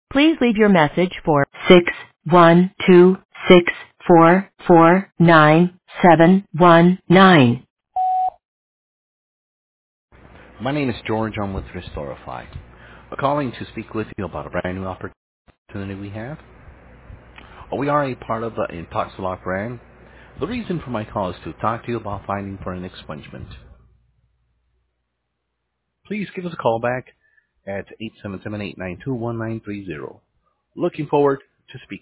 Please leave your message for 61264497719. My name is George. I'm with Restorify. We're calling to speak with you about a brand new opportunity we have. We are a part of the Intoxilock brand. The reason for my call is to talk to you about finding for an expungement. Please give us a call back at 877-892-1930. Looking forward to speaking.